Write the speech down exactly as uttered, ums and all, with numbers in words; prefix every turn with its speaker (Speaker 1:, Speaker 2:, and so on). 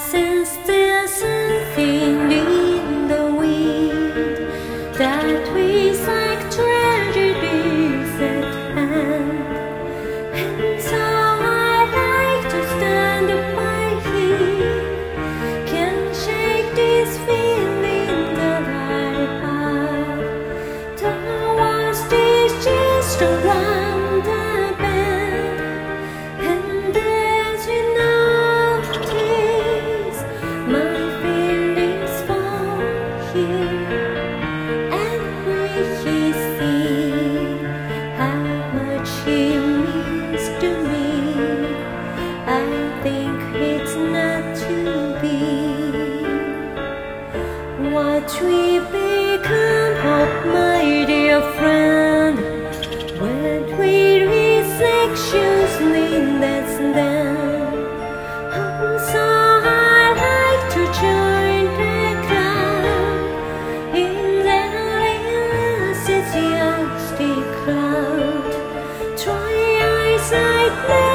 Speaker 1: sense there's something in the wind that we like tragedies at hand. And so I like to stand by here, can't shake this feeling that I have. The worst is just around the bend, and as you notice, my feelings fall here, and we see how much he means to me. I think it's not to be what we become of, my dear friend, when we reach actions less than. Oh, so I like to join the crowd in that enthusiastic crowd. Try eyesight.